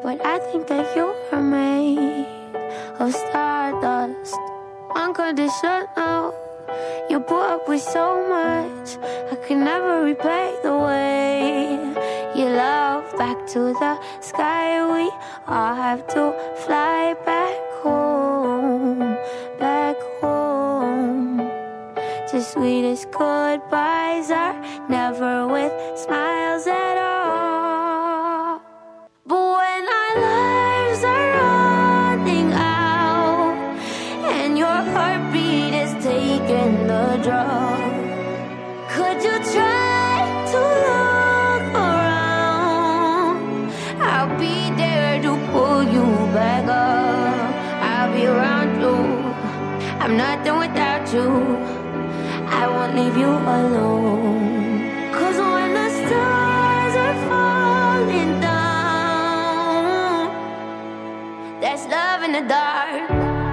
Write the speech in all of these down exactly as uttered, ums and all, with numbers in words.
But I think that you are made of stardust, unconditional. You put up with so much, I can never repay the way you love. Back to the sky, we all have to fly back home, back home. The sweetest goodbyes are never with smiles at all. But when our lives are running out and your heartbeat is taking the drug, could you try to look around? I'll be there to pull you back up. I'll be around you. I'm nothing without you. I won't leave you alone. Cause when the stars are falling down, there's love in the dark.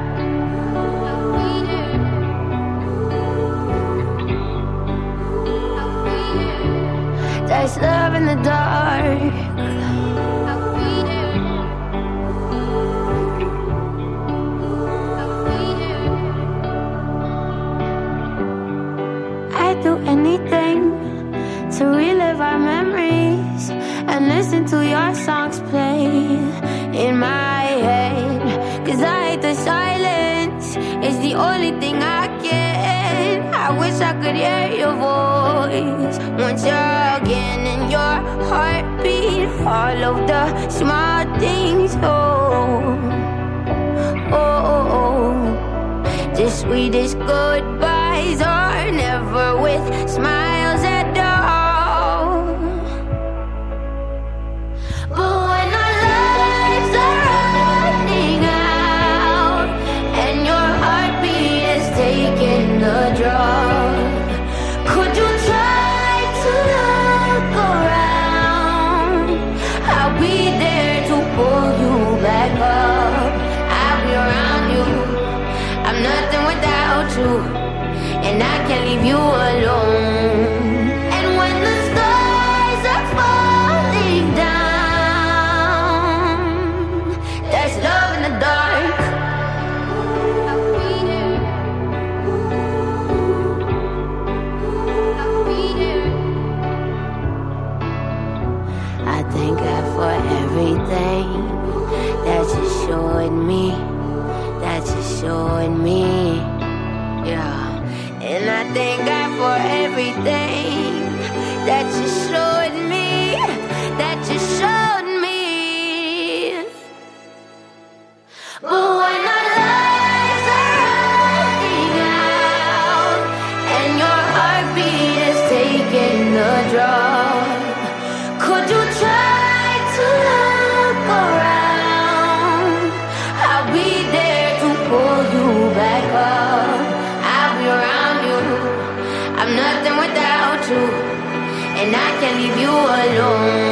There's love in the dark. I'd do anything to relive our memories and listen to your songs play in my head. Cause I hate the silence, it's the only thing I get. I wish I could hear your voice once again, and your heartbeat, all of the small things. Oh, oh, oh, oh. The sweetest goodbyes are never with smiles at all. But when our lives are running out and your heartbeat is taking the drug, could you try to look around? I'll be there to pull you back up. I'll be around you. I'm nothing without you, and I can't leave you alone. And when the stars are falling down, there's love in the dark. I thank God for everything that you showed me, that you showed me, yeah. And I thank God for everything that you showed me, that you showed me. But when our lives are running out and your heartbeat is taking the drug, could you try to look around? I'll be there to pull you back up. I'll be around you. I'm nothing without you, and I can't leave you alone.